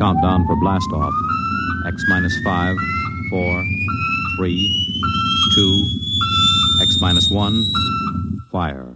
countdown for blast-off. X minus 5, 4, 3, 2, X minus 1, fire.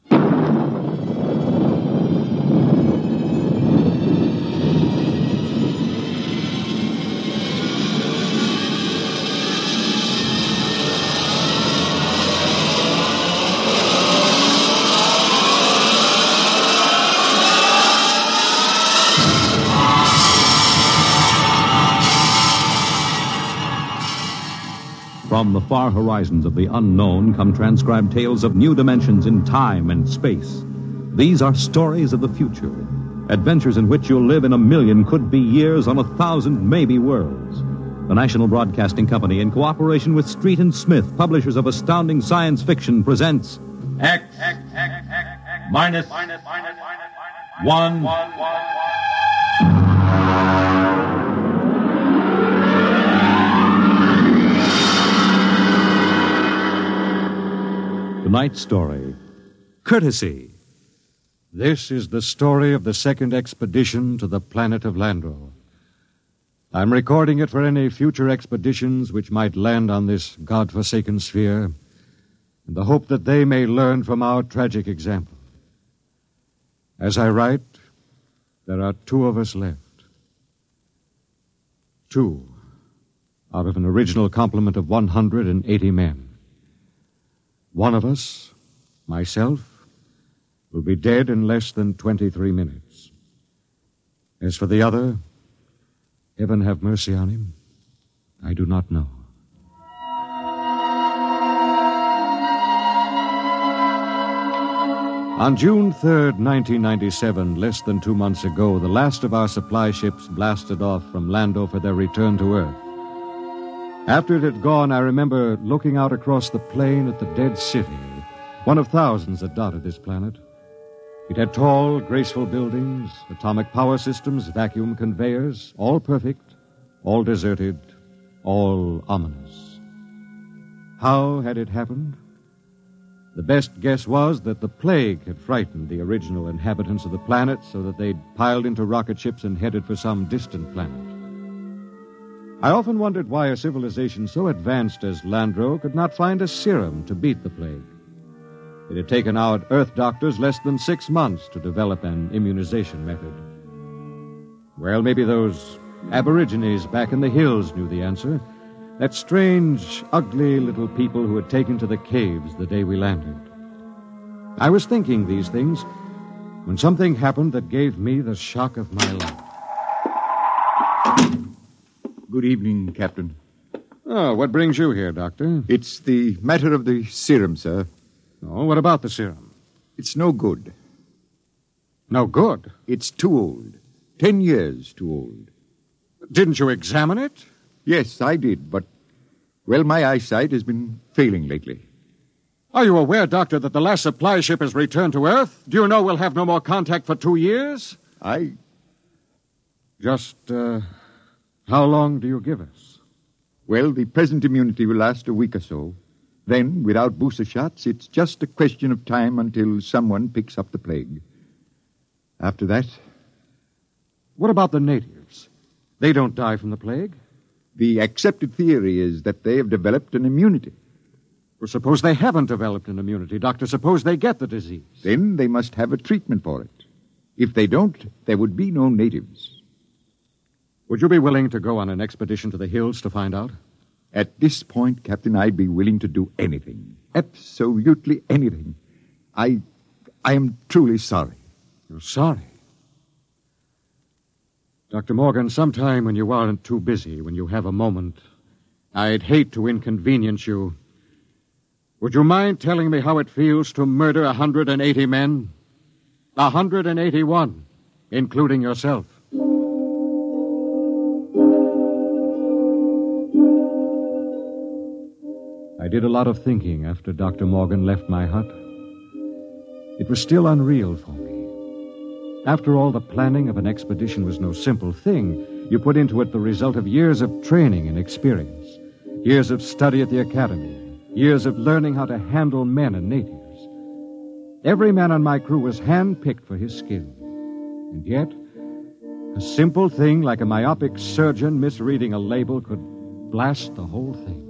From the far horizons of the unknown come transcribed tales of new dimensions in time and space. These are stories of the future, adventures in which you'll live in 1,000,000 could-be years on 1,000 maybe worlds. The National Broadcasting Company, in cooperation with Street and Smith, publishers of astounding science fiction, presents X minus 1. Tonight's story, Courtesy. This is the story of the second expedition to the planet of Landro. I'm recording it for any future expeditions which might land on this God-forsaken sphere, in the hope that they may learn from our tragic example. As I write, there are 2 of us left. 2 out of an original complement of 180 men. One of us, myself, will be dead in less than 23 minutes. As for the other, heaven have mercy on him, I do not know. On June 3rd, 1997, less than 2 months ago, the last of our supply ships blasted off from Lando for their return to Earth. After it had gone, I remember looking out across the plain at the dead city, one of thousands that dotted this planet. It had tall, graceful buildings, atomic power systems, vacuum conveyors, all perfect, all deserted, all ominous. How had it happened? The best guess was that the plague had frightened the original inhabitants of the planet so that they'd piled into rocket ships and headed for some distant planet. I often wondered why a civilization so advanced as Landro could not find a serum to beat the plague. It had taken our Earth doctors less than 6 months to develop an immunization method. Well, maybe those aborigines back in the hills knew the answer. That strange, ugly little people who had taken to the caves the day we landed. I was thinking these things when something happened that gave me the shock of my life. Good evening, Captain. Oh, what brings you here, Doctor? It's the matter of the serum, sir. Oh, what about the serum? It's no good. No good? It's too old. 10 years too old. Didn't you examine it? Yes, I did, but, well, my eyesight has been failing lately. Are you aware, Doctor, that the last supply ship has returned to Earth? Do you know we'll have no more contact for 2 years? Just, how long do you give us? Well, the present immunity will last a week or so. Then, without booster shots, it's just a question of time until someone picks up the plague. After that... What about the natives? They don't die from the plague? The accepted theory is that they have developed an immunity. Well, suppose they haven't developed an immunity, Doctor. Suppose they get the disease. Then they must have a treatment for it. If they don't, there would be no natives. Would you be willing to go on an expedition to the hills to find out? At this point, Captain, I'd be willing to do anything. Absolutely anything. I am truly sorry. You're sorry? Dr. Morgan, sometime when you aren't too busy, when you have a moment, I'd hate to inconvenience you. Would you mind telling me how it feels to murder 180 men? 181, including yourself. I did a lot of thinking after Dr. Morgan left my hut. It was still unreal for me. After all, the planning of an expedition was no simple thing. You put into it the result of years of training and experience, years of study at the academy, years of learning how to handle men and natives. Every man on my crew was hand-picked for his skill. And yet, A simple thing like a myopic surgeon misreading a label could blast the whole thing.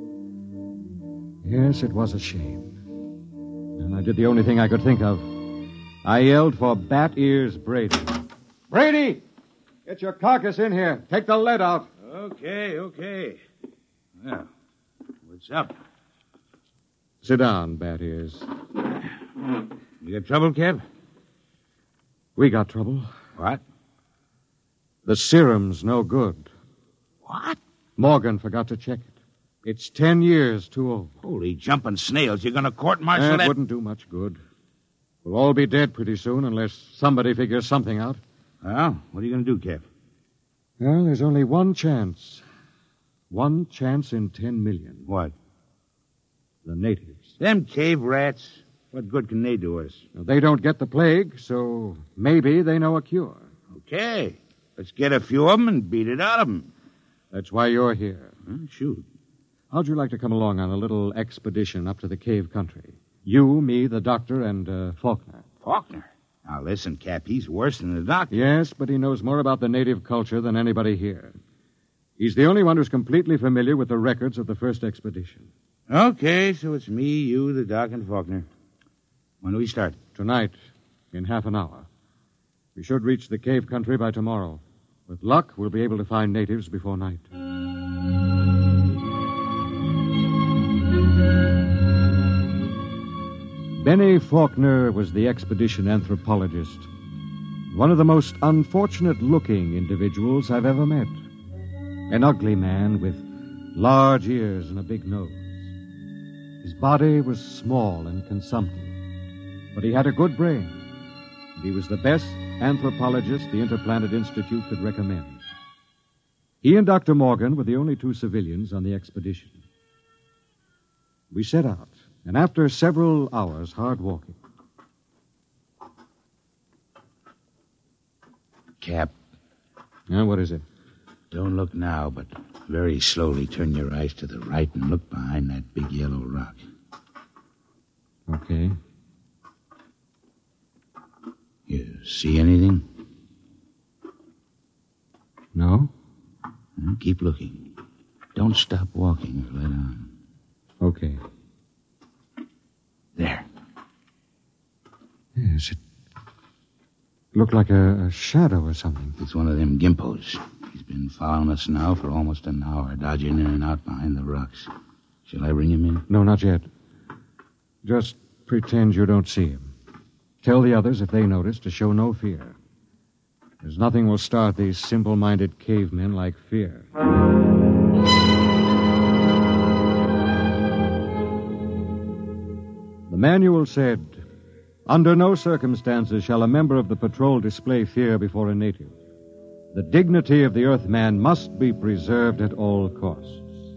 Yes, it was a shame. And I did the only thing I could think of. I yelled for Bat Ears Brady. Brady! Get your carcass in here. Take the lead out. Okay. Well, what's up? Sit down, Bat Ears. You got trouble, Cap? We got trouble. What? The serum's no good. What? Morgan forgot to check it. It's 10 years too old. Holy jumping snails. You're going to court-martial That that? wouldn't do much good. We'll all be dead pretty soon unless somebody figures something out. Well, what are you going to do, Cap? Well, there's only one chance. One chance in 10 million. What? The natives. Them cave rats. What good can they do us? Now, they don't get the plague, so maybe they know a cure. Okay. Let's get a few of them and beat it out of them. That's why you're here. Shoot. How'd you like to come along on a little expedition up to the cave country? You, me, the doctor, and Faulkner. Faulkner? Now, listen, Cap, he's worse than the doctor. Yes, but he knows more about the native culture than anybody here. He's the only one who's completely familiar with the records of the first expedition. Okay, so it's me, you, the doc, and Faulkner. When do we start? Tonight, in half an hour. We should reach the cave country by tomorrow. With luck, we'll be able to find natives before night. Benny Faulkner was the expedition anthropologist. One of the most unfortunate-looking individuals I've ever met. An ugly man with large ears and a big nose. His body was small and consumptive, but he had a good brain, and he was the best anthropologist the Interplanet Institute could recommend. He and Dr. Morgan were the only two civilians on the expedition. We set out, and after several hours hard walking... Cap. What is it? Don't look now, but very slowly turn your eyes to the right and look behind that big yellow rock. Okay. You see anything? No? Keep looking. Don't stop walking or let on. Okay. There. Yes, it looked like a shadow or something. It's one of them gimpos. He's been following us now for almost an hour, dodging in and out behind the rocks. Shall I bring him in? No, not yet. Just pretend you don't see him. Tell the others if they notice to show no fear. There's nothing will start these simple-minded cavemen like fear. The manual said, "Under no circumstances shall a member of the patrol display fear before a native. The dignity of the Earthman must be preserved at all costs."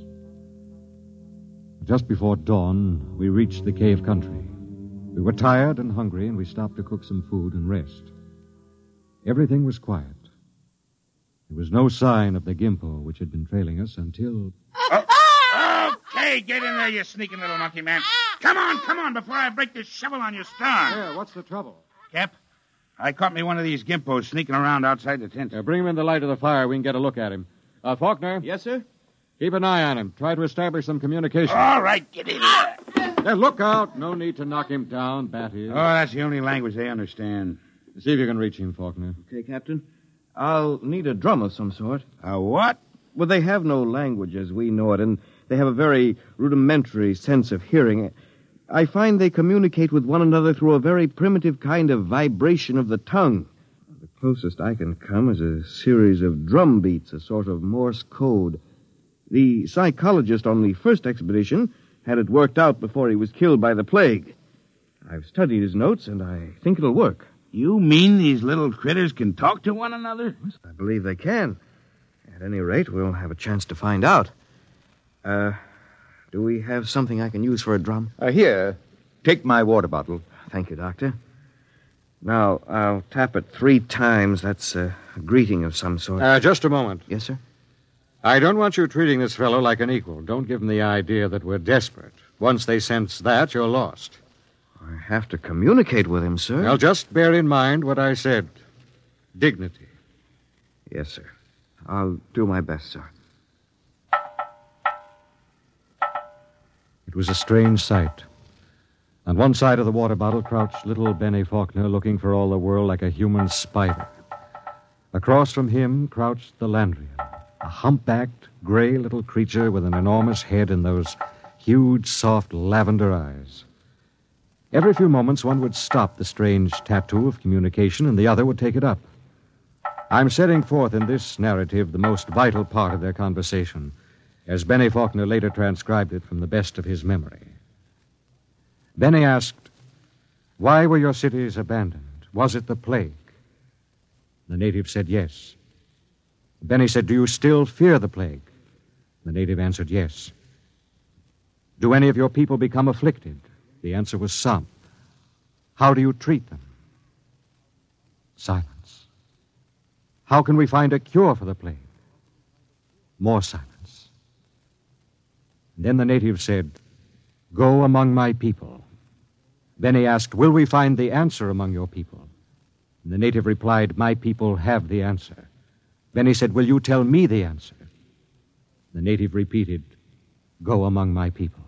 Just before dawn, we reached the cave country. We were tired and hungry, and we stopped to cook some food and rest. Everything was quiet. There was no sign of the Gimpo, which had been trailing us until... Okay, get in there, you sneaking little monkey man. Come on, before I break this shovel on your stern. Yeah, what's the trouble? Cap, I caught me one of these gimpos sneaking around outside the tent. Bring him in the light of the fire. We can get a look at him. Faulkner? Yes, sir? Keep an eye on him. Try to establish some communication. All right, get in there. Look out. No need to knock him down, Bat Ears. Oh, that's the only language they understand. See if you can reach him, Faulkner. Okay, Captain. I'll need a drum of some sort. A what? Well, they have no language as we know it, and they have a very rudimentary sense of hearing. I find they communicate with one another through a very primitive kind of vibration of the tongue. The closest I can come is a series of drum beats, a sort of Morse code. The psychologist on the first expedition had it worked out before he was killed by the plague. I've studied his notes, and I think it'll work. You mean these little critters can talk to one another? I believe they can. At any rate, we'll have a chance to find out. Do we have something I can use for a drum? Here, take my water bottle. Thank you, Doctor. Now, I'll tap it 3 times. That's a greeting of some sort. Just a moment. Yes, sir? I don't want you treating this fellow like an equal. Don't give him the idea that we're desperate. Once they sense that, you're lost. I have to communicate with him, sir. Well, just bear in mind what I said. Dignity. Yes, sir. I'll do my best, sir. It was a strange sight. On one side of the water bottle crouched little Benny Faulkner, looking for all the world like a human spider. Across from him crouched the Landrian, a humpbacked, gray little creature with an enormous head and those huge, soft lavender eyes. Every few moments, one would stop the strange tattoo of communication, and the other would take it up. I'm setting forth in this narrative the most vital part of their conversation, as Benny Faulkner later transcribed it from the best of his memory. Benny asked, "Why were your cities abandoned? Was it the plague?" The native said yes. Benny said, "Do you still fear the plague?" The native answered yes. "Do any of your people become afflicted?" The answer was some. "How do you treat them?" Silence. "How can we find a cure for the plague?" More silence. Then the native said, "Go among my people." Benny asked, "Will we find the answer among your people?" And the native replied, "My people have the answer." Benny said, "Will you tell me the answer?" The native repeated, "Go among my people."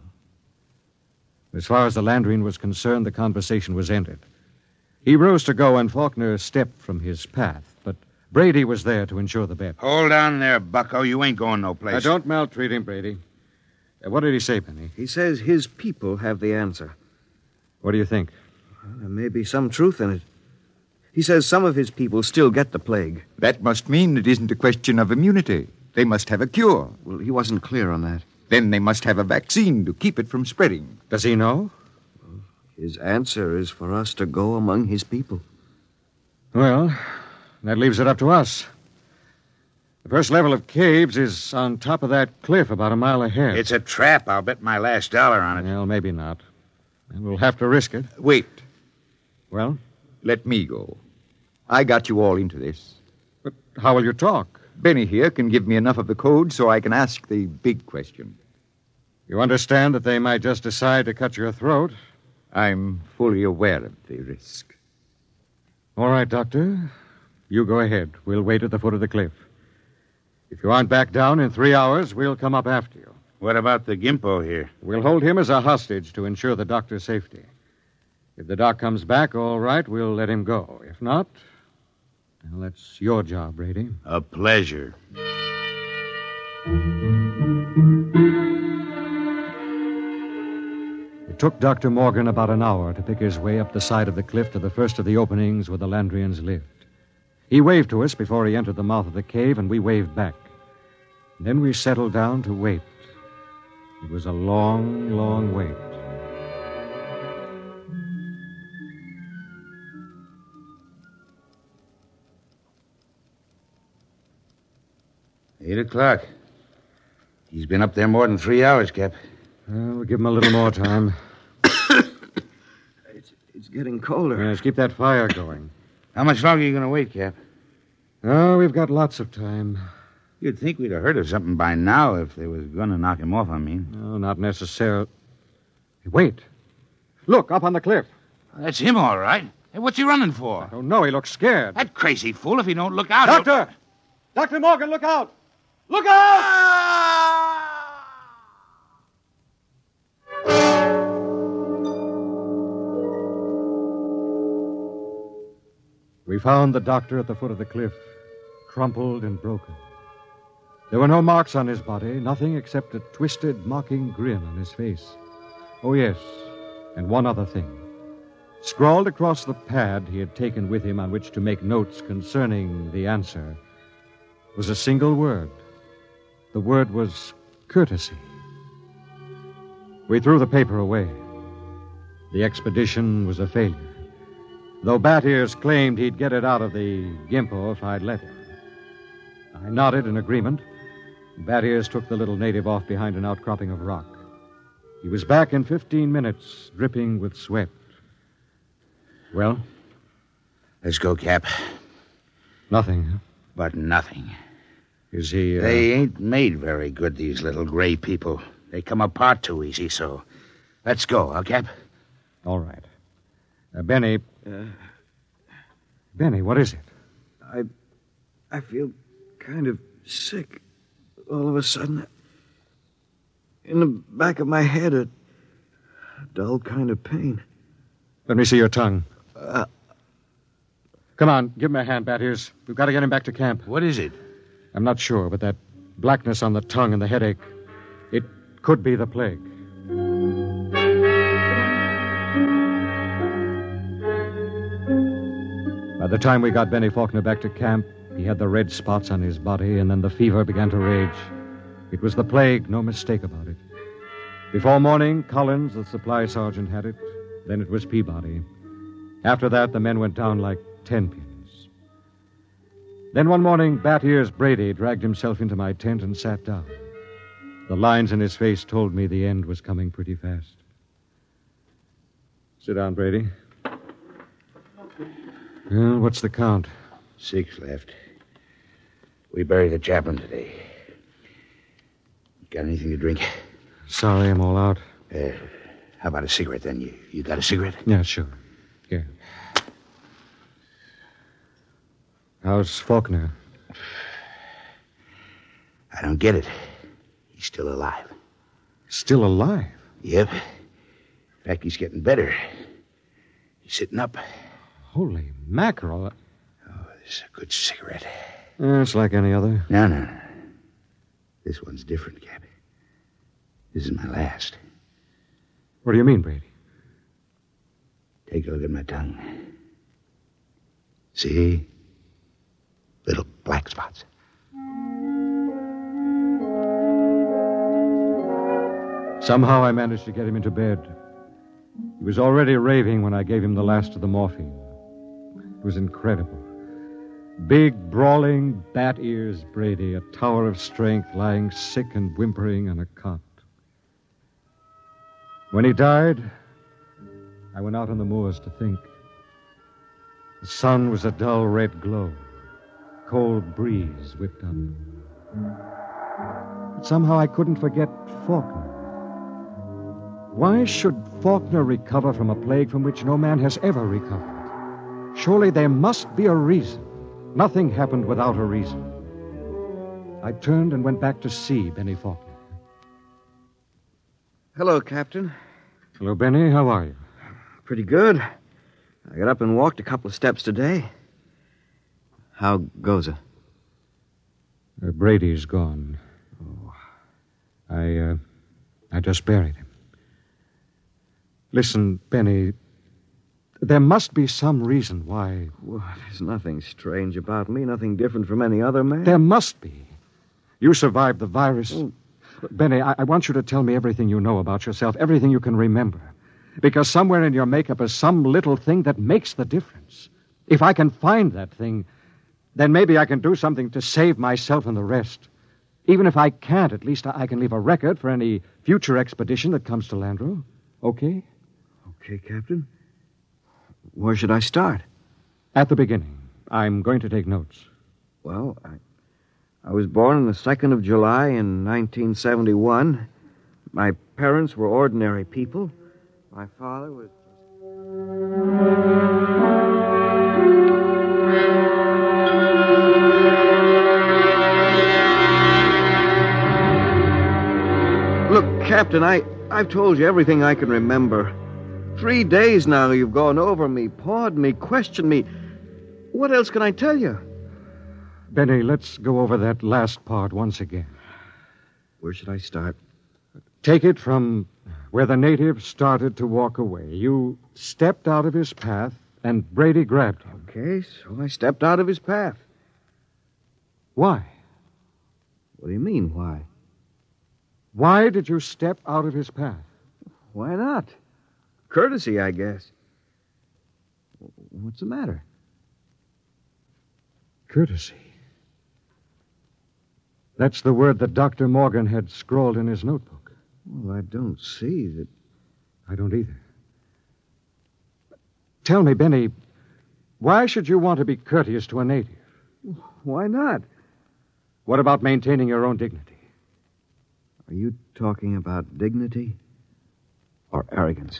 As far as the Landrian was concerned, the conversation was ended. He rose to go, and Faulkner stepped from his path, but Brady was there to ensure the bet. Hold on there, bucko. You ain't going no place. Don't maltreat him, Brady. What did he say, Benny? He says his people have the answer. What do you think? Well, there may be some truth in it. He says some of his people still get the plague. That must mean it isn't a question of immunity. They must have a cure. Well, he wasn't clear on that. Then they must have a vaccine to keep it from spreading. Does he know? His answer is for us to go among his people. Well, that leaves it up to us. The first level of caves is on top of that cliff about a mile ahead. It's a trap. I'll bet my last dollar on it. Well, maybe not. And we'll have to risk it. Wait. Well? Let me go. I got you all into this. But how will you talk? Benny here can give me enough of the code so I can ask the big question. You understand that they might just decide to cut your throat? I'm fully aware of the risk. All right, Doctor. You go ahead. We'll wait at the foot of the cliff. If you aren't back down in 3 hours, we'll come up after you. What about the Gimpo here? We'll hold him as a hostage to ensure the doctor's safety. If the doc comes back, all right, we'll let him go. If not, well, that's your job, Brady. A pleasure. It took Dr. Morgan about an hour to pick his way up the side of the cliff to the first of the openings where the Landrians lived. He waved to us before he entered the mouth of the cave, and we waved back. Then we settled down to wait. It was a long, long wait. Eight o'clock. He's been up there more than 3 hours, Cap. Well, we'll give him a little more time. It's getting colder. Yes, keep that fire going. How much longer are you going to wait, Cap? Oh, we've got lots of time. You'd think we'd have heard of something by now if they was going to knock him off, I mean. No, not necessarily. Wait. Look, up on the cliff. That's him, all right. Hey, what's he running for? I don't know. He looks scared. That crazy fool, if he don't look out... Doctor! Dr. Morgan, look out! Look out! We found the doctor at the foot of the cliff, crumpled and broken. There were no marks on his body, nothing except a twisted, mocking grin on his face. Oh, yes, and one other thing. Scrawled across the pad he had taken with him on which to make notes concerning the answer was a single word. The word was courtesy. We threw the paper away. The expedition was a failure, though Bat Ears claimed he'd get it out of the Gimpo if I'd let him. I nodded in agreement. Bat Ears took the little native off behind an outcropping of rock. He was back in 15 minutes, dripping with sweat. Well? Let's go, Cap. Nothing, huh? But nothing. Is he, They ain't made very good, these little gray people. They come apart too easy, so... Let's go, huh, Cap? All right. Benny... Benny, what is it? I feel kind of sick. All of a sudden, in the back of my head, a dull kind of pain. Let me see your tongue. Come on, give him a hand, Bat Ears. We've got to get him back to camp. What is it? I'm not sure, but that blackness on the tongue and the headache, it could be the plague. By the time we got Benny Faulkner back to camp, he had the red spots on his body, and then the fever began to rage. It was the plague, no mistake about it. Before morning, Collins, the supply sergeant, had it. Then it was Peabody. After that, the men went down like 10 pins. Then one morning, Bat Ears Brady dragged himself into my tent and sat down. The lines in his face told me the end was coming pretty fast. Sit down, Brady. Well, what's the count? 6 left. We buried the chaplain today. Got anything to drink? Sorry, I'm all out. How about a cigarette, then? You got a cigarette? Yeah, sure. Here. How's Faulkner? I don't get it. He's still alive. Still alive? Yep. In fact, he's getting better. He's sitting up. Holy mackerel. Oh, this is a good cigarette. It's like any other. No. This one's different, Cap. This is my last. What do you mean, Brady? Take a look at my tongue. See? Little black spots. Somehow I managed to get him into bed. He was already raving when I gave him the last of the morphine. It was incredible. Big, brawling, Bat Ears Brady, a tower of strength, lying sick and whimpering on a cot. When he died, I went out on the moors to think. The sun was a dull red glow. Cold breeze whipped up. But somehow I couldn't forget Faulkner. Why should Faulkner recover from a plague from which no man has ever recovered? Surely there must be a reason. Nothing happened without a reason. I turned and went back to see Benny Faulkner. Hello, Captain. Hello, Benny. How are you? Pretty good. I got up and walked a couple of steps today. How goes it? Brady's gone. Oh. I just buried him. Listen, Benny, there must be some reason why... Well, there's nothing strange about me, nothing different from any other man. There must be. You survived the virus. Oh. Benny, I want you to tell me everything you know about yourself, everything you can remember. Because somewhere in your makeup is some little thing that makes the difference. If I can find that thing, then maybe I can do something to save myself and the rest. Even if I can't, at least I can leave a record for any future expedition that comes to Landro. Okay? Okay, Captain. Where should I start? At the beginning. I'm going to take notes. Well, I was born on the 2nd of July in 1971. My parents were ordinary people. My father was... Look, Captain, I've told you everything I can remember. 3 days now you've gone over me, pawed me, questioned me. What else can I tell you? Benny, let's go over that last part once again. Where should I start? Take it from where the native started to walk away. You stepped out of his path, and Brady grabbed him. Okay, so I stepped out of his path. Why? What do you mean, why? Why did you step out of his path? Why not? Courtesy, I guess. What's the matter? Courtesy. That's the word that Dr. Morgan had scrawled in his notebook. Well, I don't see that... I don't either. Tell me, Benny, why should you want to be courteous to a native? Why not? What about maintaining your own dignity? Are you talking about dignity or arrogance?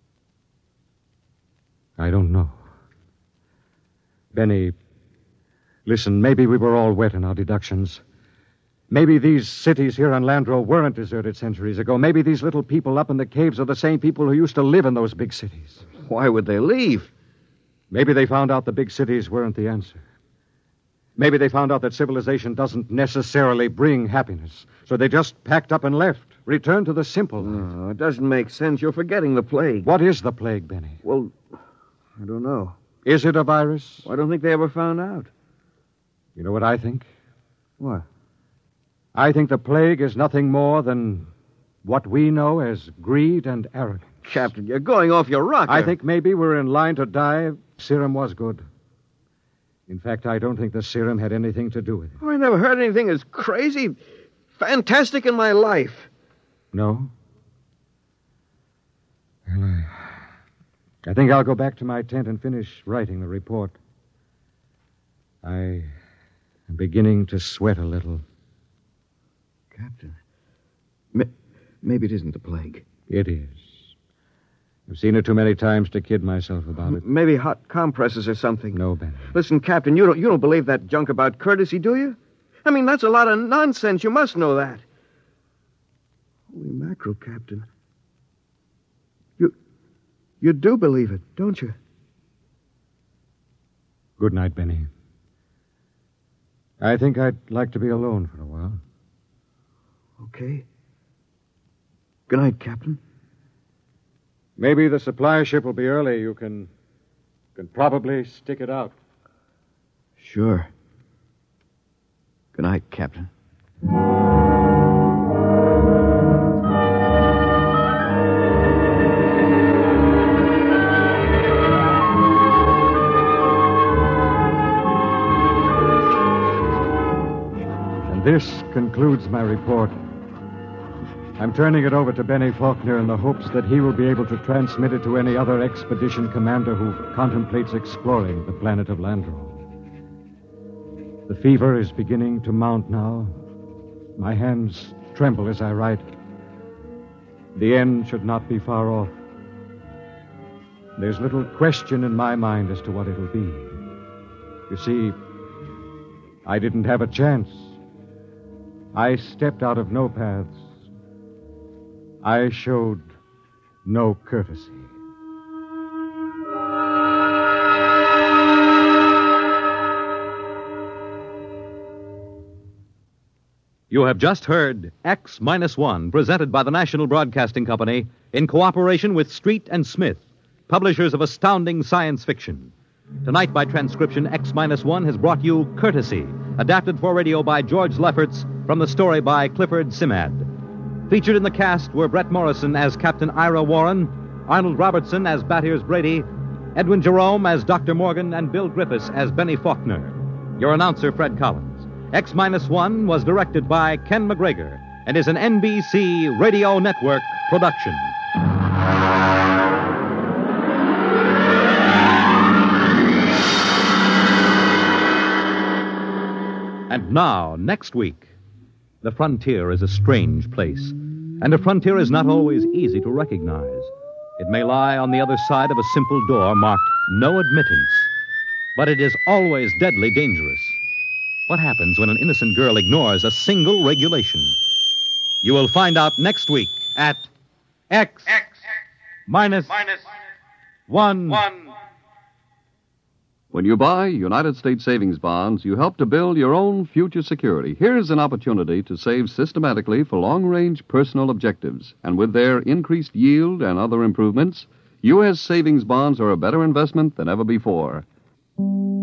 I don't know. Benny, Listen, maybe we were all wet in our deductions. Maybe these cities here on Landro weren't deserted centuries ago. Maybe these little people up in the caves are the same people who used to live in those big cities. Why would they leave? Maybe they found out the big cities weren't the answer. Maybe they found out that civilization doesn't necessarily bring happiness. So they just packed up and left, returned to the simple life. No, it doesn't make sense. You're forgetting the plague. What is the plague, Benny? Well, I don't know. Is it a virus? I don't think they ever found out. You know what I think? What? I think the plague is nothing more than what we know as greed and arrogance. Captain, you're going off your rocker. I think maybe we're in line to die. Serum was good. In fact, I don't think the serum had anything to do with it. Oh, I never heard anything as crazy, fantastic in my life. No? Well, I think I'll go back to my tent and finish writing the report. I am beginning to sweat a little. Captain, maybe it isn't the plague. It is. I've seen it too many times to kid myself about it. Maybe hot compresses or something. No, Benny. Listen, Captain, you don't believe that junk about courtesy, do you? I mean, that's a lot of nonsense. You must know that. Holy mackerel, Captain. You do believe it, don't you? Good night, Benny. I think I'd like to be alone for a while. Okay. Good night, Captain. Maybe the supply ship will be early. You can probably stick it out. Sure. Good night, Captain. And this concludes my report. I'm turning it over to Benny Faulkner in the hopes that he will be able to transmit it to any other expedition commander who contemplates exploring the planet of Landro. The fever is beginning to mount now. My hands tremble as I write. The end should not be far off. There's little question in my mind as to what it'll be. You see, I didn't have a chance. I stepped out of no paths. I showed no courtesy. You have just heard X-1, presented by the National Broadcasting Company in cooperation with Street and Smith, publishers of astounding science fiction. Tonight, by transcription, X-1 has brought you Courtesy, adapted for radio by George Lefferts from the story by Clifford Simad. Featured in the cast were Brett Morrison as Captain Ira Warren, Arnold Robertson as Bat-Ears Brady, Edwin Jerome as Dr. Morgan, and Bill Griffiths as Benny Faulkner. Your announcer, Fred Collins. X-1 was directed by Ken McGregor and is an NBC Radio Network production. And now, next week, the frontier is a strange place, and a frontier is not always easy to recognize. It may lie on the other side of a simple door marked No Admittance, but it is always deadly dangerous. What happens when an innocent girl ignores a single regulation? You will find out next week at X-1. When you buy United States savings bonds, you help to build your own future security. Here's an opportunity to save systematically for long-range personal objectives. And with their increased yield and other improvements, U.S. savings bonds are a better investment than ever before.